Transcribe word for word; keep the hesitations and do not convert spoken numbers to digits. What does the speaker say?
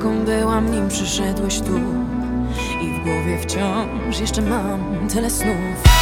jaką byłam, nim przyszedłeś tu. I w głowie wciąż jeszcze mam tyle snów.